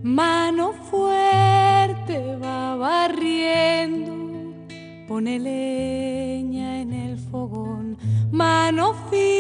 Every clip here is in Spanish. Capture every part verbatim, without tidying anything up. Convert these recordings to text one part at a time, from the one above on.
Mano fuerte va barriendo, pone leña en el fogón. Mano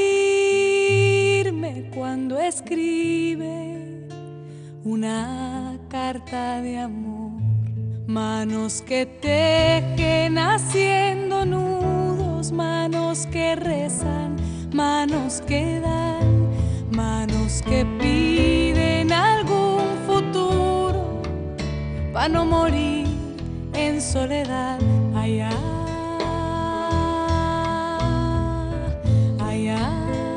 firme cuando escribe una carta de amor. Manos que tejen haciendo nudos, manos que rezan, manos que dan, manos que piden algún futuro para no morir en soledad. Allá, allá.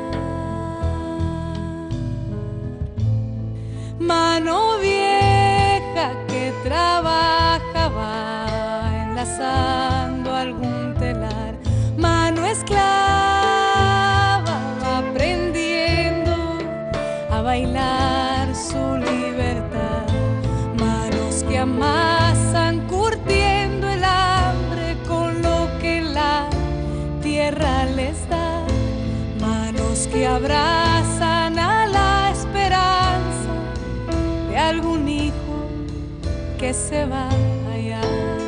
Mano vieja que trabajaba enlazando algún telar. Mano esclava va aprendiendo a bailar su libertad. Manos que amasan curtiendo el hambre con lo que la tierra les da. Manos que abrazan a la esperanza de algún hijo que se va allá.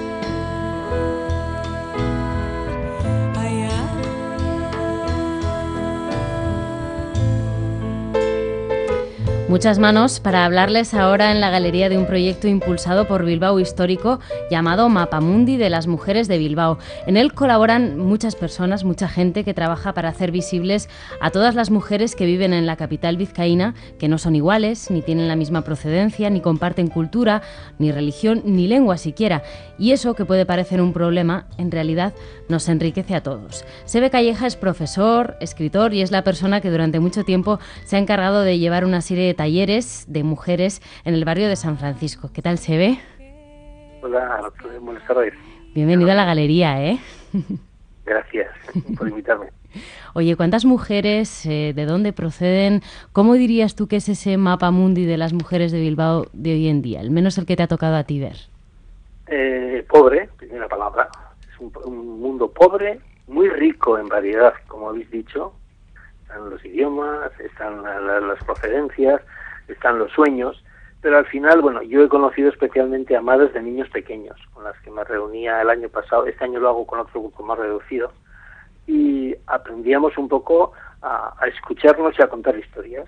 Muchas manos para hablarles ahora en la galería de un proyecto impulsado por Bilbao Histórico llamado Mapamundi de las Mujeres de Bilbao. En él colaboran muchas personas, mucha gente que trabaja para hacer visibles a todas las mujeres que viven en la capital vizcaína, que no son iguales, ni tienen la misma procedencia, ni comparten cultura, ni religión, ni lengua siquiera. Y eso, que puede parecer un problema, en realidad nos enriquece a todos. Sebe Calleja es profesor, escritor y es la persona que durante mucho tiempo se ha encargado de llevar una serie de talleres de mujeres en el barrio de San Francisco. ¿Qué tal, Sebe? Hola, buenas tardes. Bienvenido a la galería, ¿eh? Gracias por invitarme. Oye, ¿cuántas mujeres, eh, de dónde proceden? ¿Cómo dirías tú que es ese mapa mundi de las mujeres de Bilbao de hoy en día? Al menos el que te ha tocado a ti ver. Eh, pobre, primera palabra. Es un, un mundo pobre, muy rico en variedad, como habéis dicho. Están los idiomas, están la, la, las procedencias, están los sueños, pero al final, bueno, yo he conocido especialmente a madres de niños pequeños, con las que me reunía el año pasado. Este año lo hago con otro grupo más reducido, y aprendíamos un poco a, a escucharnos y a contar historias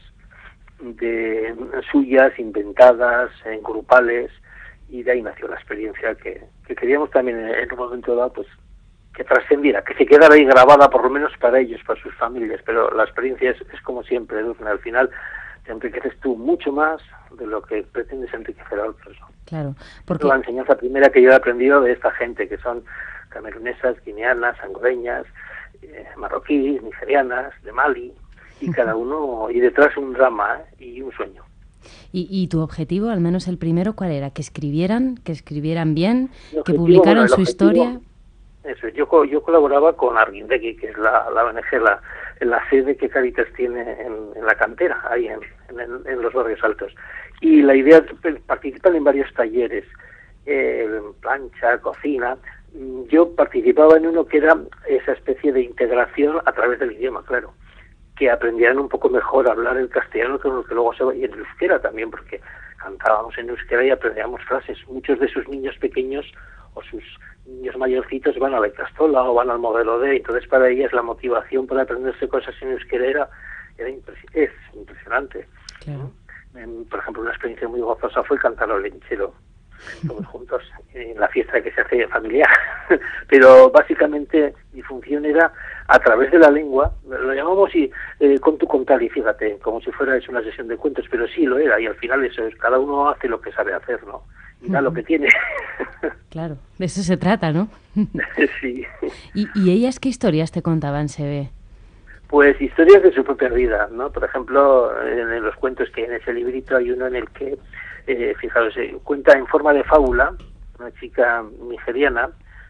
de suyas, inventadas, en grupales, y de ahí nació la experiencia que, que queríamos también en un momento dado, pues, que trascendiera, que se quedara ahí grabada por lo menos para ellos, para sus familias. Pero la experiencia es, es como siempre, Edurne, al final te enriqueces tú mucho más de lo que pretendes enriquecer a otros. Claro, porque la enseñanza primera que yo he aprendido de esta gente, que son camerunesas, guineanas, angoleñas, eh, marroquíes, nigerianas, de Mali, y cada uno, y detrás un drama, ¿eh? Y un sueño. ¿Y, ¿Y tu objetivo, al menos el primero, cuál era? ¿Que escribieran, que escribieran bien, objetivo, que publicaran bueno, su objetivo, historia? Eso, yo yo colaboraba con Arguindegui, que es la, la O N G, la, la sede que Cáritas tiene en, en la cantera, ahí en, en, en los barrios altos. Y la idea es participar en varios talleres, eh, plancha, cocina. Yo participaba en uno que era esa especie de integración a través del idioma, claro, que aprendieran un poco mejor a hablar el castellano que lo que luego se va, y el euskera también, porque cantábamos en euskera y aprendíamos frases. Muchos de sus niños pequeños o sus niños mayorcitos van a la Icastola o van al modelo D, entonces para ellas la motivación para aprenderse cosas en euskera era, era impresi- es impresionante. Claro. ¿Mm? Por ejemplo, una experiencia muy gozosa fue cantar al lenchero, todos juntos, en la fiesta que se hace familiar. Pero básicamente mi función era, a través de la lengua, lo llamamos y, eh, con tu contar, y fíjate, como si fuera eso una sesión de cuentos, pero sí lo era, y al final eso es, cada uno hace lo que sabe hacer, ¿no? Y da uh-huh. lo que tiene. Claro, de eso se trata, ¿no? Sí. ¿Y, ¿Y ellas qué historias te contaban, Sebe? Pues historias de su propia vida, ¿no? Por ejemplo, en los cuentos que en ese librito hay uno en el que, eh, fijaros, eh, cuenta en forma de fábula, una chica nigeriana,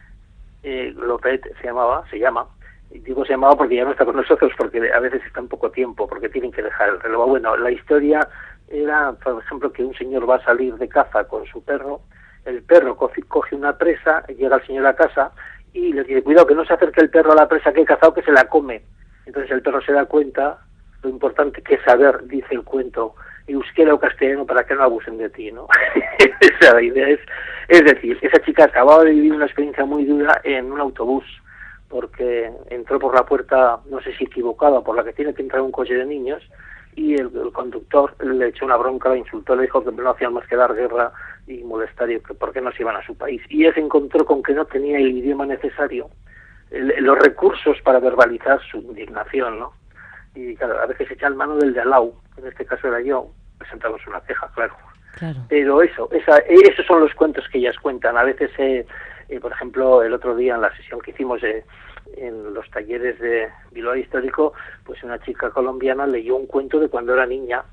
eh, Lopet se llamaba, se llama, y digo se llamaba porque ya no está con nosotros, porque a veces está en poco tiempo, porque tienen que dejar el reloj. Bueno, la historia era, por ejemplo, que un señor va a salir de caza con su perro, el perro coge, coge una presa, llega el señor a casa y le dice, cuidado que no se acerque el perro a la presa que he cazado, que se la come. Entonces el perro se da cuenta, lo importante que es saber, dice el cuento, euskera o castellano para que no abusen de ti, ¿no? Esa la idea es, es decir, esa chica acababa de vivir una experiencia muy dura en un autobús, porque entró por la puerta, no sé si equivocada, por la que tiene que entrar un coche de niños, y el, el conductor le echó una bronca, la insultó, le dijo que no hacían más que dar guerra y molestar, y que por qué no se iban a su país. Y ella se encontró con que no tenía el idioma necesario, el, los recursos para verbalizar su indignación, ¿no? Y claro, a veces echan mano del de al lado, en este caso era yo, presentamos una queja, claro. Claro. Pero eso, esa, esos son los cuentos que ellas cuentan. A veces, eh, eh, por ejemplo, el otro día en la sesión que hicimos eh, en los talleres de Bilbao Histórico, pues una chica colombiana leyó un cuento de cuando era niña,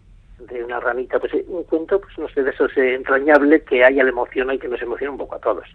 de una ranita, pues eh, un cuento, pues no sé, de esos eh, entrañable que a ella le emociona y que nos emociona un poco a todos.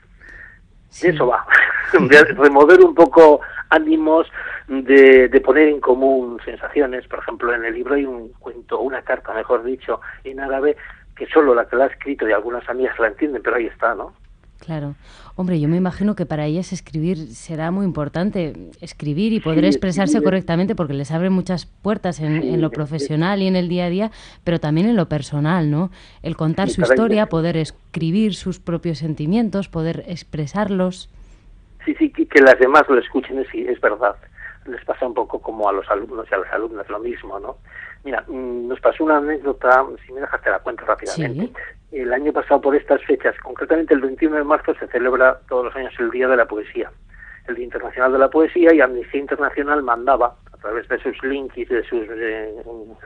Sí. De eso va, de remover un poco ánimos, de, de poner en común sensaciones. Por ejemplo, en el libro hay un cuento, una carta, mejor dicho, en árabe, que solo la que la ha escrito y algunas amigas la entienden, pero ahí está, ¿no? Claro. Hombre, yo me imagino que para ellas escribir será muy importante, escribir y poder sí, expresarse sí, correctamente, porque les abre muchas puertas en, sí, en lo profesional y en el día a día, pero también en lo personal, ¿no? El contar sí, su historia, ellas, poder escribir sus propios sentimientos, poder expresarlos. Sí, sí, que, que las demás lo escuchen, sí, es verdad. Les pasa un poco como a los alumnos y a las alumnas, lo mismo, ¿no? Mira, nos pasó una anécdota, si me dejas te la cuento rápidamente. Sí. El año pasado, por estas fechas, concretamente el veintiuno de marzo, se celebra todos los años el Día de la Poesía, el Día Internacional de la Poesía, y Amnistía Internacional mandaba, a través de sus links y de sus eh,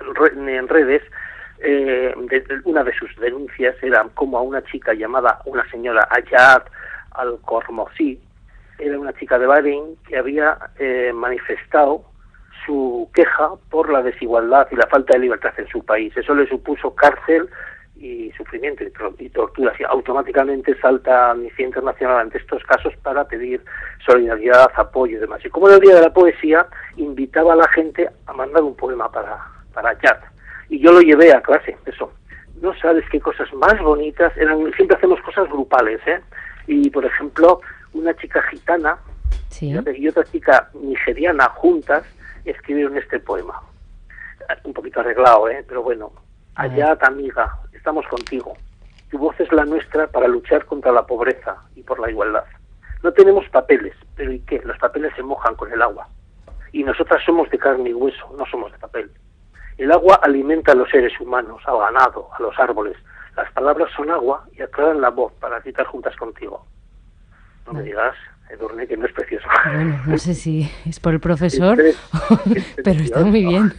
en redes, eh, de, una de sus denuncias era como a una chica llamada, una señora Ayad Al-Kormosi, era una chica de Bahrein que había eh, manifestado su queja por la desigualdad y la falta de libertad en su país. Eso le supuso cárcel y sufrimiento y tortura. Así, automáticamente salta Amnistía Internacional ante estos casos para pedir solidaridad, apoyo y demás. Y como era el Día de la Poesía, invitaba a la gente a mandar un poema para, para Ayad. Y yo lo llevé a clase, eso. No sabes qué cosas más bonitas, eran, siempre hacemos cosas grupales, ¿eh? Y, por ejemplo, una chica gitana ¿Sí? y otra chica nigeriana juntas escribieron este poema. Un poquito arreglado, ¿eh? Pero bueno. Allá, amiga, estamos contigo. Tu voz es la nuestra para luchar contra la pobreza y por la igualdad. No tenemos papeles, pero ¿y qué? Los papeles se mojan con el agua. Y nosotras somos de carne y hueso, no somos de papel. El agua alimenta a los seres humanos, al ganado, a los árboles. Las palabras son agua y aclaran la voz para citar juntas contigo. No me digas, Edurne, que no es precioso. Bueno, no sé si es por el profesor, es es pero está muy bien.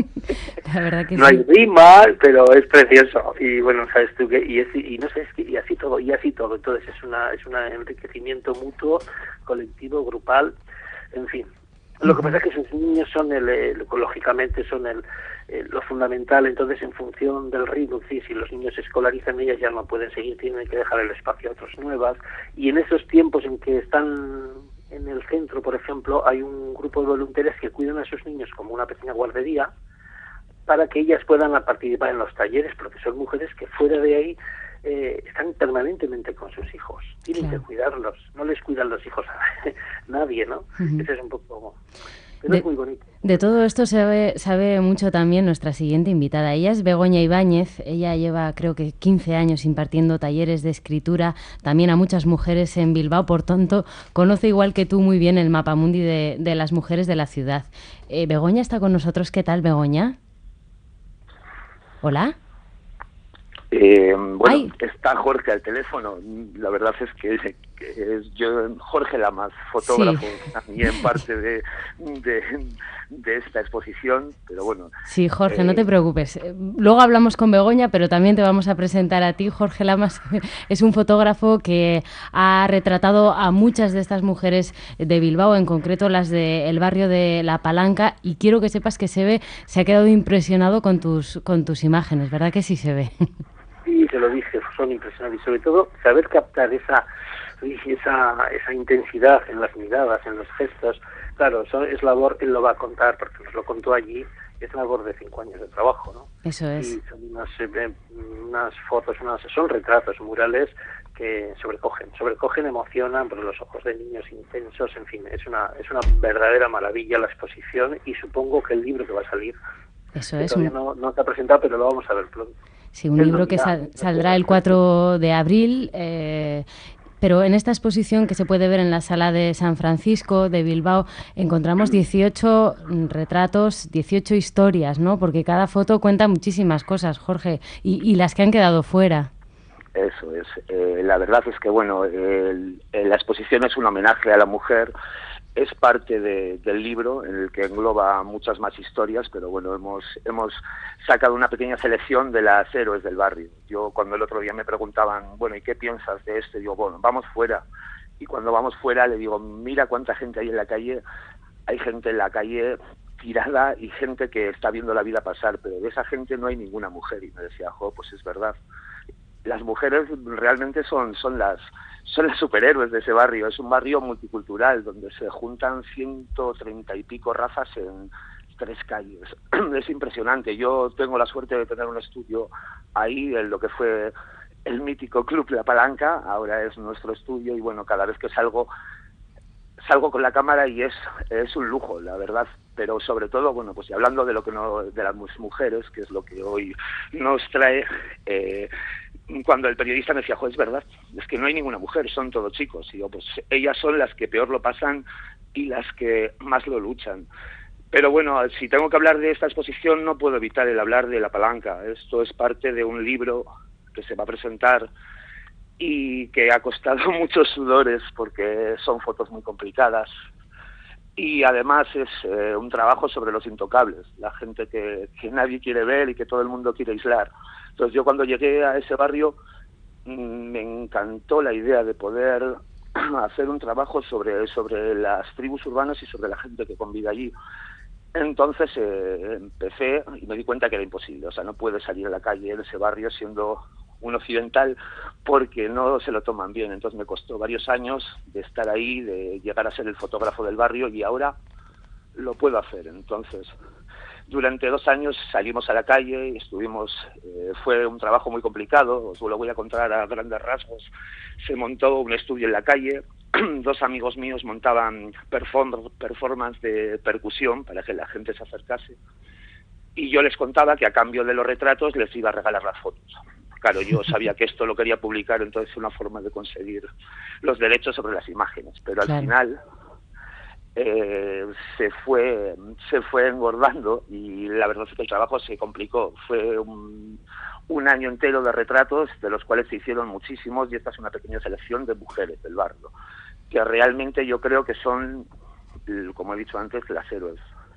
La verdad que no sí. hay rima, pero es precioso. Y bueno, sabes tú que y, es, y no sé, es que y así todo, y así todo. Entonces es una es un enriquecimiento mutuo, colectivo, grupal, en fin. Lo que pasa es que sus niños son el, el lógicamente son el, el lo fundamental. Entonces, en función del ritmo, sí, si los niños se escolarizan, ellas ya no pueden seguir, tienen que dejar el espacio a otras nuevas. Y en esos tiempos en que están en el centro, por ejemplo, hay un grupo de voluntarias que cuidan a sus niños como una pequeña guardería para que ellas puedan participar en los talleres, porque son mujeres que fuera de ahí eh, están permanentemente con sus hijos, tienen claro. que cuidarlos, no les cuidan los hijos a nadie, ¿no? Uh-huh. Ese es un poco... Pero de, es muy bonito. De todo esto sabe, sabe mucho también nuestra siguiente invitada. Ella es Begoña Ibáñez. Ella lleva creo que quince años impartiendo talleres de escritura también a muchas mujeres en Bilbao. Por tanto, conoce igual que tú muy bien el mapamundi de, de las mujeres de la ciudad. Eh, Begoña está con nosotros. ¿Qué tal, Begoña? ¿Hola? Eh, bueno, Ay. Está Jorge al teléfono. La verdad es que es, que es yo, Jorge Lamas, fotógrafo, sí. también parte de, de, de esta exposición, pero bueno. Sí, Jorge, eh, no te preocupes. Luego hablamos con Begoña, pero también te vamos a presentar a ti. Jorge Lamas es un fotógrafo que ha retratado a muchas de estas mujeres de Bilbao, en concreto las del barrio de La Palanca, y quiero que sepas que se ve, se ha quedado impresionado con tus, con tus imágenes, ¿verdad que sí se ve? Sí, te lo dije, son impresionantes. Y sobre todo, saber captar esa, esa esa intensidad en las miradas, en los gestos. Claro, eso es labor, él lo va a contar, porque nos lo contó allí, es labor de cinco años de trabajo, ¿no? Eso es. Y son unas, eh, unas fotos, unas, son retratos murales que sobrecogen, sobrecogen, emocionan, por los ojos de niños intensos, en fin, es una, es una verdadera maravilla la exposición, y supongo que el libro que va a salir Eso que es. Todavía Un... no, no se ha presentado, pero lo vamos a ver pronto. Sí, un libro que sal, saldrá el cuatro de abril, eh, pero en esta exposición que se puede ver en la Sala de San Francisco de Bilbao encontramos dieciocho retratos, dieciocho historias, ¿no? Porque cada foto cuenta muchísimas cosas, Jorge, y, y las que han quedado fuera. Eso es. Eh, la verdad es que, bueno, el, el, la exposición es un homenaje a la mujer. Es parte de, del libro, en el que engloba muchas más historias, pero bueno, hemos hemos sacado una pequeña selección de las héroes del barrio. Yo cuando el otro día me preguntaban, bueno, ¿y qué piensas de esto? Digo, bueno, vamos fuera. Y cuando vamos fuera le digo, mira cuánta gente hay en la calle. Hay gente en la calle tirada y gente que está viendo la vida pasar, pero de esa gente no hay ninguna mujer. Y me decía, jo, pues es verdad. Las mujeres realmente son son las son las superhéroes de ese barrio. Es un barrio multicultural donde se juntan ciento treinta y pico razas en tres calles. Es impresionante. Yo tengo la suerte de tener un estudio ahí en lo que fue el mítico Club La Palanca. Ahora es nuestro estudio y bueno, cada vez que salgo salgo con la cámara y es es un lujo, la verdad. Pero sobre todo, bueno, pues y hablando de lo que no, de las mujeres, que es lo que hoy nos trae, eh, cuando el periodista me decía, jo, es verdad, es que no hay ninguna mujer, son todos chicos. Y yo, pues ellas son las que peor lo pasan y las que más lo luchan. Pero bueno, si tengo que hablar de esta exposición, no puedo evitar el hablar de La Palanca. Esto es parte de un libro que se va a presentar y que ha costado muchos sudores porque son fotos muy complicadas. Y además es eh, un trabajo sobre los intocables, la gente que, que nadie quiere ver y que todo el mundo quiere aislar. Entonces yo cuando llegué a ese barrio me encantó la idea de poder hacer un trabajo sobre, sobre las tribus urbanas y sobre la gente que convive allí. Entonces eh, empecé y me di cuenta que era imposible, o sea, no puedes salir a la calle de ese barrio siendo un occidental porque no se lo toman bien. Entonces me costó varios años de estar ahí, de llegar a ser el fotógrafo del barrio y ahora lo puedo hacer. Entonces durante dos años salimos a la calle y estuvimos, eh, fue un trabajo muy complicado, os lo voy a contar a grandes rasgos. Se montó un estudio en la calle, dos amigos míos montaban perform performance de percusión para que la gente se acercase y yo les contaba que a cambio de los retratos les iba a regalar las fotos. Claro, yo sabía que esto lo quería publicar, entonces una forma de conseguir los derechos sobre las imágenes, pero al claro. final eh, se fue se fue engordando y la verdad es que el trabajo se complicó. Fue un, un año entero de retratos, de los cuales se hicieron muchísimos, y esta es una pequeña selección de mujeres del barrio, que realmente yo creo que son, como he dicho antes, las héroes.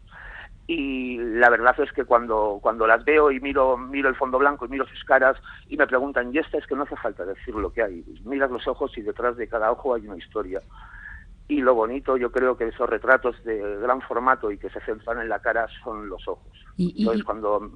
Y la verdad es que cuando cuando las veo y miro miro el fondo blanco y miro sus caras y me preguntan, y esta es que no hace falta decir lo que hay, miras los ojos y detrás de cada ojo hay una historia. Y lo bonito, yo creo que esos retratos de gran formato y que se centran en la cara son los ojos. Y, y, Entonces, cuando...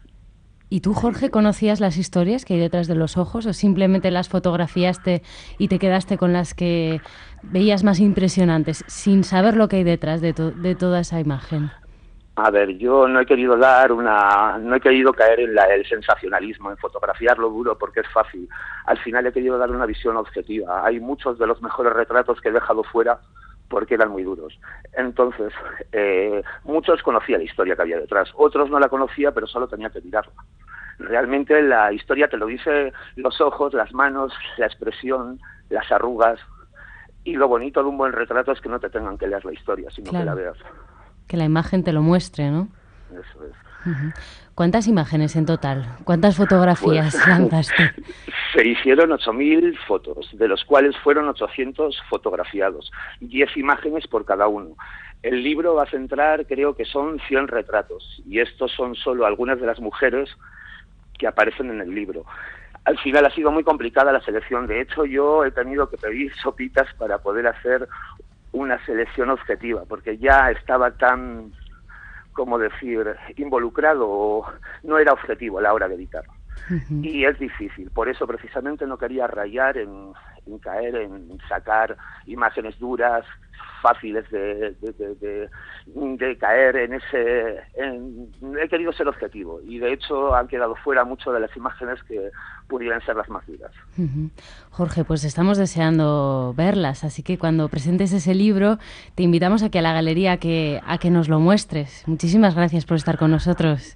¿Y tú, Jorge, conocías las historias que hay detrás de los ojos o simplemente las fotografiaste y te quedaste con las que veías más impresionantes sin saber lo que hay detrás de, to de toda esa imagen? A ver, yo no he querido dar una, no he querido caer en la, el sensacionalismo, en fotografiar lo duro porque es fácil. Al final he querido dar una visión objetiva. Hay muchos de los mejores retratos que he dejado fuera porque eran muy duros. Entonces, eh, muchos conocía la historia que había detrás, otros no la conocía, pero solo tenía que mirarla. Realmente la historia te lo dice los ojos, las manos, la expresión, las arrugas, y lo bonito de un buen retrato es que no te tengan que leer la historia, sino claro. que la veas. Que la imagen te lo muestre, ¿no? Eso es. Uh-huh. ¿Cuántas imágenes en total? ¿Cuántas fotografías pues, lanzaste? Se hicieron ocho mil fotos, de los cuales fueron ochocientos fotografiados, diez imágenes por cada uno. El libro va a centrar, creo que son cien retratos, y estos son solo algunas de las mujeres que aparecen en el libro. Al final ha sido muy complicada la selección. De hecho, yo he tenido que pedir sopitas para poder hacer una selección objetiva, porque ya estaba tan, como decir, involucrado, no era objetivo a la hora de editar. Uh-huh. Y es difícil, por eso precisamente no quería rayar en, en caer, en sacar imágenes duras, fáciles de, de, de, de, de caer en ese... En, he querido ser objetivo y de hecho han quedado fuera mucho de las imágenes que pudieran ser las más duras. Uh-huh. Jorge, pues estamos deseando verlas, así que cuando presentes ese libro te invitamos aquí a la galería a que, a que nos lo muestres. Muchísimas gracias por estar con nosotros.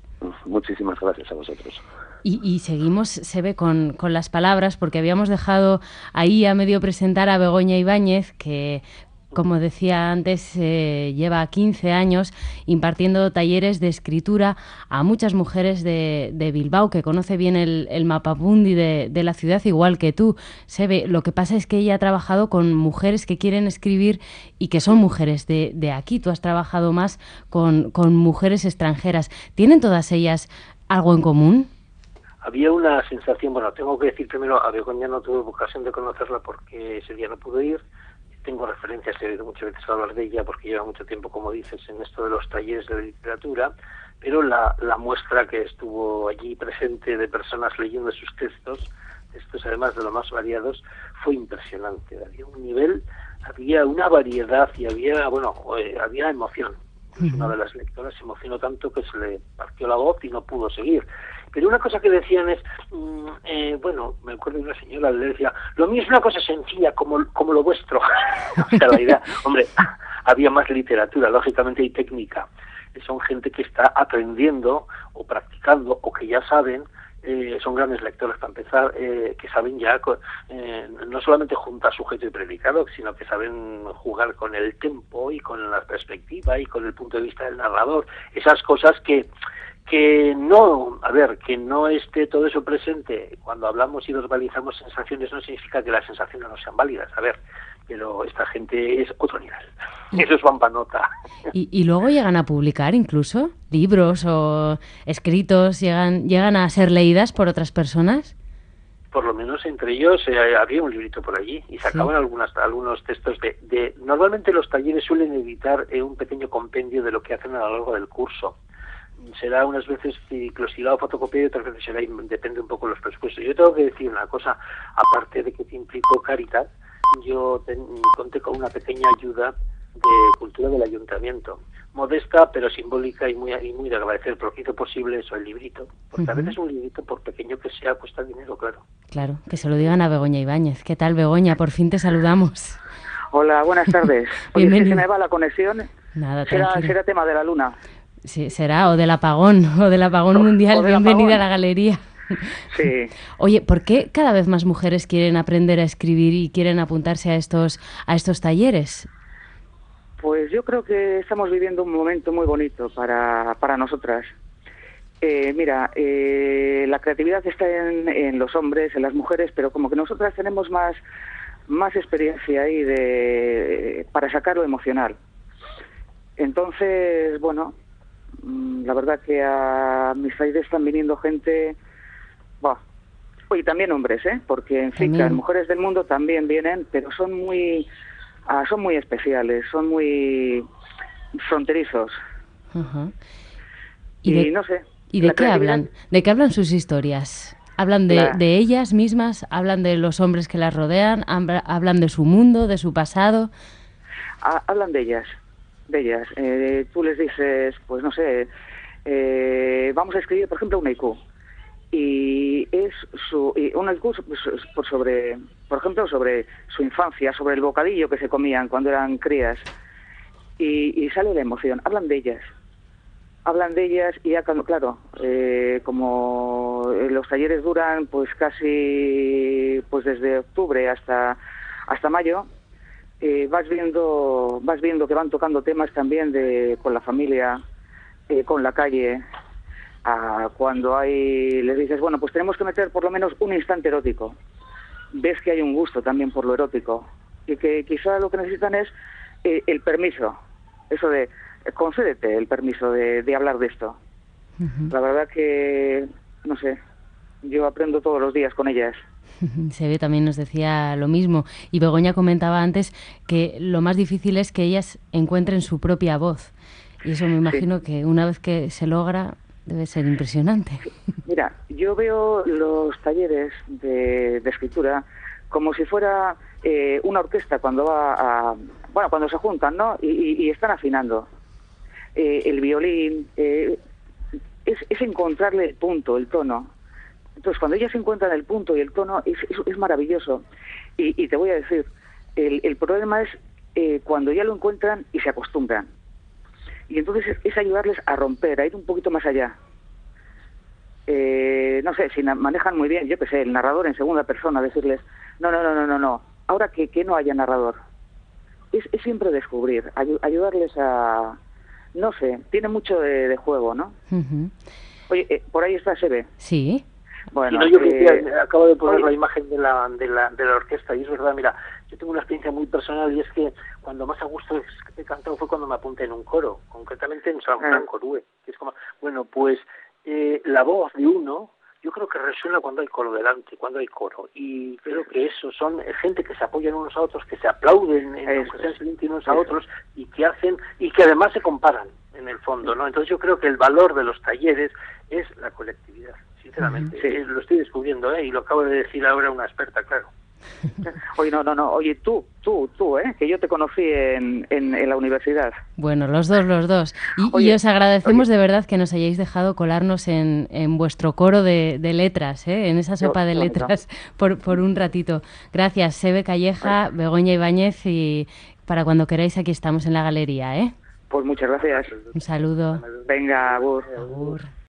muchísimas gracias a vosotros. Y, y seguimos, se ve, con, con las palabras, porque habíamos dejado ahí a medio presentar a Begoña Ibáñez, que, como decía antes, eh, lleva quince años impartiendo talleres de escritura a muchas mujeres de, de Bilbao, que conoce bien el, el mapamundi de, de la ciudad, igual que tú. Sebe, lo que pasa es que ella ha trabajado con mujeres que quieren escribir y que son mujeres de, de aquí. Tú has trabajado más con, con mujeres extranjeras. ¿Tienen todas ellas algo en común? Había una sensación, bueno, tengo que decir primero, a Begoña no tuve ocasión de conocerla porque ese día no pude ir. Tengo referencias, he oído muchas veces hablar de ella porque lleva mucho tiempo, como dices, en esto de los talleres de literatura, pero la, la muestra que estuvo allí presente de personas leyendo sus textos, textos además de los más variados, fue impresionante. Había un nivel, había una variedad y había, bueno, eh, había emoción. Uh-huh. Una de las lectoras se emocionó tanto que se le partió la voz y no pudo seguir. Pero una cosa que decían es, mmm, eh, bueno, me acuerdo de una señora, le decía, lo mío es una cosa sencilla, como, como lo vuestro. O sea, la idea, hombre, había más literatura, lógicamente, y técnica. Son gente que está aprendiendo o practicando o que ya saben, eh, son grandes lectores para empezar, eh, que saben ya eh, no solamente juntar sujeto y predicado, sino que saben jugar con el tempo y con la perspectiva y con el punto de vista del narrador. Esas cosas que que no, a ver, que no esté todo eso presente cuando hablamos y verbalizamos sensaciones no significa que las sensaciones no sean válidas, a ver, pero esta gente es otro nivel, eso es vampanota. ¿Y, y luego llegan a publicar incluso libros o escritos, llegan llegan a ser leídas por otras personas? Por lo menos entre ellos eh, había un librito por allí y sacaban sí. algunas, algunos textos de, de... Normalmente los talleres suelen editar eh, un pequeño compendio de lo que hacen a lo largo del curso. Será unas veces ciclosilado fotocopiado y otras veces será, depende un poco de los presupuestos. Yo tengo que decir una cosa, aparte de que te implicó Caritas, yo ten, conté con una pequeña ayuda de cultura del ayuntamiento, modesta pero simbólica y muy y muy de agradecer, porque hizo posible eso, el librito, porque uh-huh. a veces un librito, por pequeño que sea, cuesta dinero, claro. Claro, que se lo digan a Begoña Ibáñez. ¿Qué tal, Begoña? Por fin te saludamos. Hola, buenas tardes. Oye, si se me va la conexión, Nada, será, será tema de la luna. Sí, será, o del apagón, o del apagón o, mundial. O Bienvenida apagón. A la galería. Sí. Oye, ¿por qué cada vez más mujeres quieren aprender a escribir y quieren apuntarse a estos a estos talleres? Pues yo creo que estamos viviendo un momento muy bonito para, para nosotras. Eh, mira, eh, la creatividad está en, en los hombres, en las mujeres, pero como que nosotras tenemos más, más experiencia ahí de, para sacar lo emocional. Entonces, bueno, la verdad que a mis talleres están viniendo gente, bah, y también hombres, ¿eh? Porque en fin, las mujeres del mundo también vienen, pero son muy, ah, son muy especiales, son muy fronterizos. Uh-huh. Y, ¿Y de, no sé. ¿Y de qué hablan? ¿De qué hablan sus historias? ¿Hablan de, la... de ellas mismas? ¿Hablan de los hombres que las rodean? ¿Hablan de su mundo, de su pasado? Ah, hablan de ellas. de ellas. Eh, tú les dices, pues no sé, eh, vamos a escribir, por ejemplo, un haiku. Y es su, y un haiku por, sobre, por ejemplo, sobre su infancia, sobre el bocadillo que se comían cuando eran crías. Y, y sale la emoción. Hablan de ellas. Hablan de ellas y ya, claro, eh, como los talleres duran pues casi pues desde octubre hasta, hasta mayo, Eh, vas viendo vas viendo que van tocando temas también de con la familia, eh, con la calle, a cuando hay les dices, bueno, pues tenemos que meter por lo menos un instante erótico. Ves que hay un gusto también por lo erótico y que quizá lo que necesitan es eh, el permiso, eso de eh, concédete el permiso de, de hablar de esto. Uh-huh. La verdad que, no sé, yo aprendo todos los días con ellas. Sebe también nos decía lo mismo y Begoña comentaba antes que lo más difícil es que ellas encuentren su propia voz y eso me imagino sí. que una vez que se logra debe ser impresionante. Mira, yo veo los talleres de, de escritura como si fuera eh, una orquesta cuando va a, bueno, cuando se juntan, ¿no? Y, y, y están afinando eh, el violín, eh, es, es encontrarle el punto, el tono. Entonces, cuando ellas encuentran el punto y el tono, es, es, es maravilloso. Y, y te voy a decir, el, el problema es eh, cuando ya lo encuentran y se acostumbran. Y entonces es, es ayudarles a romper, a ir un poquito más allá. eh, no sé, si manejan muy bien, yo qué sé, el narrador en segunda persona, decirles, no, no, no, no, no, no, ahora que, que no haya narrador. Es, es siempre descubrir, ay, ayudarles a, no sé, tiene mucho de, de juego, ¿no? Uh-huh. Oye, eh, por ahí está Sebe. Sí. Y Bueno, no, yo eh, decía, acabo de poner oye, la imagen de la, de, la, de la orquesta y es verdad, mira, yo tengo una experiencia muy personal y es que cuando más a gusto he cantado fue cuando me apunté en un coro, concretamente en San Fran Corue, que es como, bueno, pues eh, la voz de uno, yo creo que resuena cuando hay coro delante, cuando hay coro, y creo que eso son gente que se apoyan unos a otros, que se aplauden en sean silencio unos a otros y que hacen, y que además se comparan en el fondo, ¿no? Entonces yo creo que el valor de los talleres es la colectividad, sinceramente. Sí. Eh, lo estoy descubriendo, ¿eh? Y lo acabo de decir ahora una experta, claro. Oye, no, no, no, oye, tú, tú, tú, ¿eh? Que yo te conocí en, en, en la universidad. Bueno, los dos, los dos. Y, oye, y os agradecemos oye. de verdad que nos hayáis dejado colarnos en, en vuestro coro de, de letras, ¿eh? En esa sopa de letras por, por un ratito. Gracias, Sebe Calleja, Begoña Ibáñez, y para cuando queráis aquí estamos en la galería, ¿eh? Pues muchas gracias. Un saludo. Venga, agur. Agur.